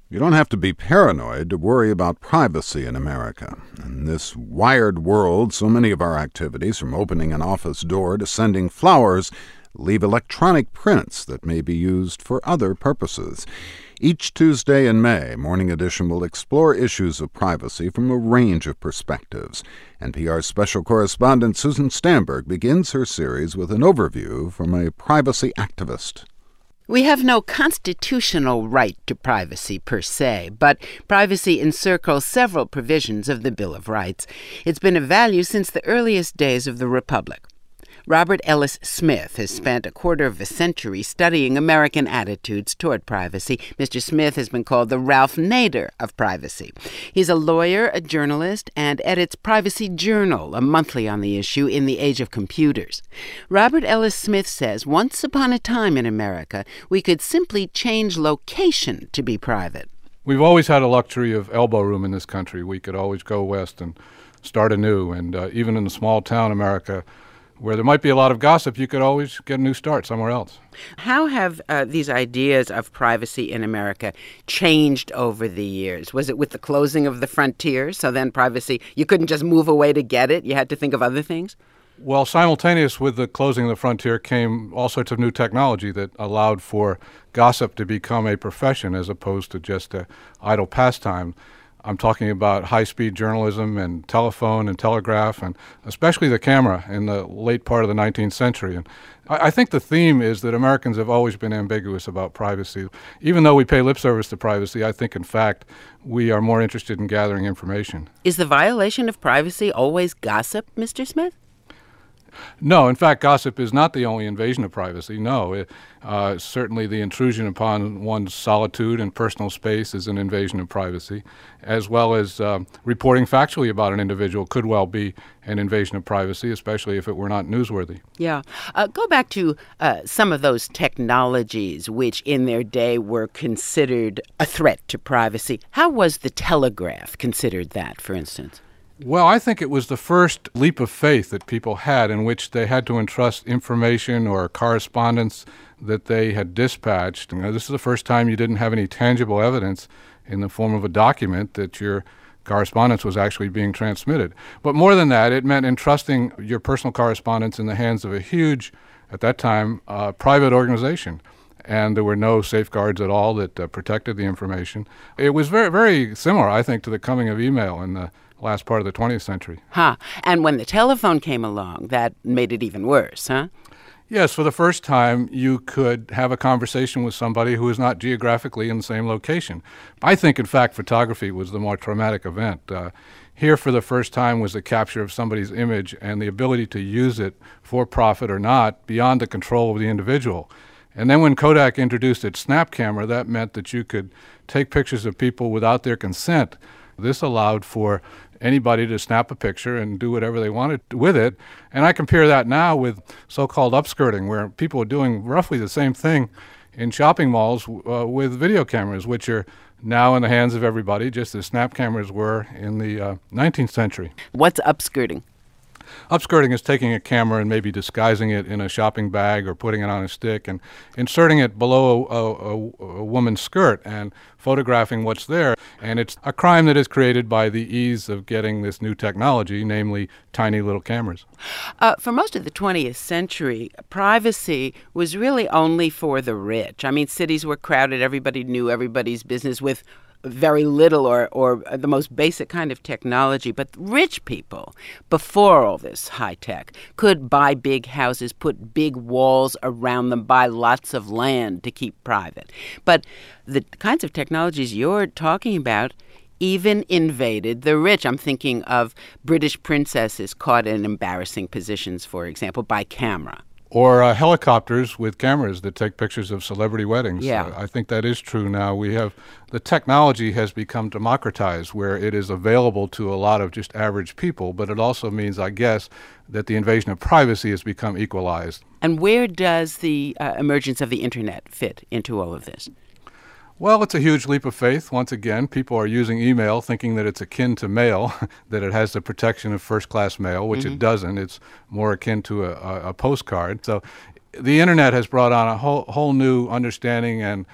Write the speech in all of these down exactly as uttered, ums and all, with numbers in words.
You don't have to be paranoid to worry about privacy in America. In this wired world, so many of our activities, from opening an office door to sending flowers, leave electronic prints that may be used for other purposes. Each Tuesday in May, Morning Edition will explore issues of privacy from a range of perspectives. N P R special correspondent Susan Stamberg begins her series with an overview from a privacy activist. We have no constitutional right to privacy per se, but privacy encircles several provisions of the Bill of Rights. It's been a value since the earliest days of the Republic. Robert Ellis Smith has spent a quarter of a century studying American attitudes toward privacy. Mister Smith has been called the Ralph Nader of privacy. He's a lawyer, a journalist, and edits Privacy Journal, a monthly on the issue in the age of computers. Robert Ellis Smith says once upon a time in America, we could simply change location to be private. We've always had a luxury of elbow room in this country. We could always go west and start anew. And uh, even in a small town America, where there might be a lot of gossip, you could always get a new start somewhere else. How have uh, these ideas of privacy in America changed over the years? Was it with the closing of the frontier? So then privacy, you couldn't just move away to get it? You had to think of other things? Well, simultaneous with the closing of the frontier came all sorts of new technology that allowed for gossip to become a profession as opposed to just an idle pastime. I'm talking about high-speed journalism and telephone and telegraph, and especially the camera in the late part of the nineteenth century. And I, I think the theme is that Americans have always been ambiguous about privacy. Even though we pay lip service to privacy, I think, in fact, we are more interested in gathering information. Is the violation of privacy always gossip, Mister Smith? No, in fact, gossip is not the only invasion of privacy. No, it, uh, certainly the intrusion upon one's solitude and personal space is an invasion of privacy, as well as um, reporting factually about an individual could well be an invasion of privacy, especially if it were not newsworthy. Yeah. Uh, go back to uh, some of those technologies which in their day were considered a threat to privacy. How was the telegraph considered that, for instance? Well, I think it was the first leap of faith that people had in which they had to entrust information or correspondence that they had dispatched. You know, this is the first time you didn't have any tangible evidence in the form of a document that your correspondence was actually being transmitted. But more than that, it meant entrusting your personal correspondence in the hands of a huge, at that time, uh, private organization. And there were no safeguards at all that uh, protected the information. It was very, very similar, I think, to the coming of email in the last part of the twentieth century. Huh. And when the telephone came along, that made it even worse, huh? Yes, for the first time, you could have a conversation with somebody who is not geographically in the same location. I think, in fact, photography was the more traumatic event. Uh, here, for the first time, was the capture of somebody's image and the ability to use it for profit or not beyond the control of the individual. And then when Kodak introduced its snap camera, that meant that you could take pictures of people without their consent. This allowed for anybody to snap a picture and do whatever they wanted with it. And I compare that now with so-called upskirting, where people are doing roughly the same thing in shopping malls uh, with video cameras, which are now in the hands of everybody, just as snap cameras were in the uh, nineteenth century. What's upskirting? Upskirting is taking a camera and maybe disguising it in a shopping bag or putting it on a stick and inserting it below a, a, a woman's skirt and photographing what's there. And it's a crime that is created by the ease of getting this new technology, namely tiny little cameras. Uh, for most of the twentieth century, privacy was really only for the rich. I mean, cities were crowded. Everybody knew everybody's business with very little or, or the most basic kind of technology. But rich people, before all this high tech, could buy big houses, put big walls around them, buy lots of land to keep private. But the kinds of technologies you're talking about even invaded the rich. I'm thinking of British princesses caught in embarrassing positions, for example, by camera. Or uh, helicopters with cameras that take pictures of celebrity weddings. Yeah. Uh, I think that is true now. We have, the technology has become democratized where it is available to a lot of just average people, but it also means, I guess, that the invasion of privacy has become equalized. And where does the uh, emergence of the internet fit into all of this? Well, it's a huge leap of faith. Once again, people are using email thinking that it's akin to mail, that it has the protection of first-class mail, which mm-hmm. it doesn't. It's more akin to a, a, a postcard. So the internet has brought on a whole, whole new understanding and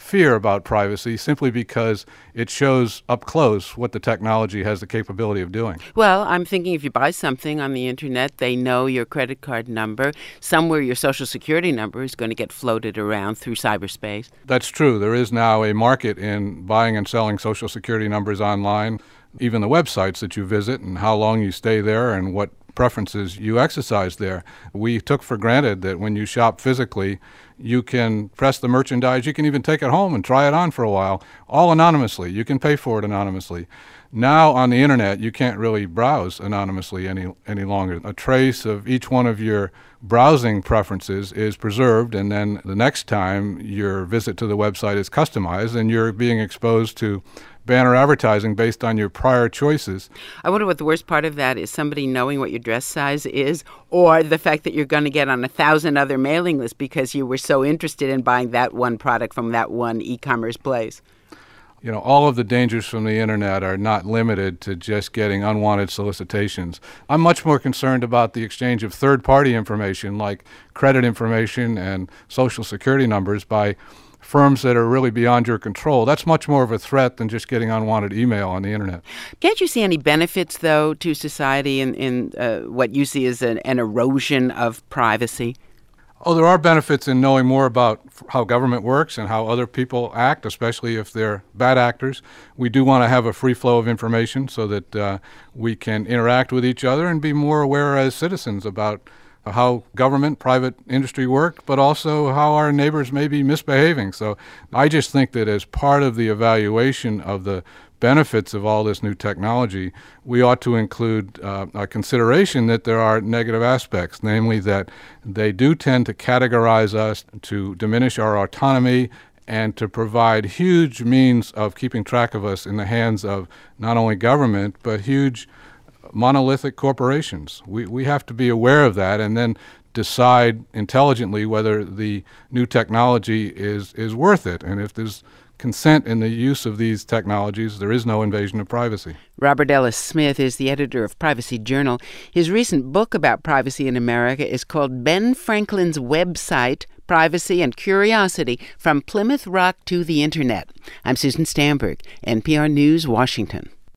fear about privacy simply because it shows up close what the technology has the capability of doing. Well, I'm thinking if you buy something on the internet, they know your credit card number. Somewhere your social security number is going to get floated around through cyberspace. That's true. There is now a market in buying and selling social security numbers online, even the websites that you visit and how long you stay there and what preferences you exercise there. We took for granted that when you shop physically, you can press the merchandise, you can even take it home and try it on for a while, all anonymously. You can pay for it anonymously. Now on the internet, you can't really browse anonymously any any longer. A trace of each one of your browsing preferences is preserved, and then the next time your visit to the website is customized and you're being exposed to banner advertising based on your prior choices. I wonder what the worst part of that is, somebody knowing what your dress size is, or the fact that you're going to get on a thousand other mailing lists because you were so interested in buying that one product from that one e-commerce place. You know, all of the dangers from the internet are not limited to just getting unwanted solicitations. I'm much more concerned about the exchange of third-party information like credit information and social security numbers by firms that are really beyond your control. That's much more of a threat than just getting unwanted email on the internet. Can't you see any benefits, though, to society in, in uh, what you see as an, an erosion of privacy? Oh, there are benefits in knowing more about how government works and how other people act, especially if they're bad actors. We do want to have a free flow of information so that uh, we can interact with each other and be more aware as citizens about how government, private industry work, but also how our neighbors may be misbehaving. So I just think that as part of the evaluation of the benefits of all this new technology, we ought to include uh, a consideration that there are negative aspects, namely that they do tend to categorize us, to diminish our autonomy, and to provide huge means of keeping track of us in the hands of not only government, but huge monolithic corporations. We we have to be aware of that and then decide intelligently whether the new technology is, is worth it. And if there's consent in the use of these technologies, there is no invasion of privacy. Robert Ellis Smith is the editor of Privacy Journal. His recent book about privacy in America is called Ben Franklin's Website, Privacy and Curiosity, From Plymouth Rock to the Internet. I'm Susan Stamberg, N P R News, Washington.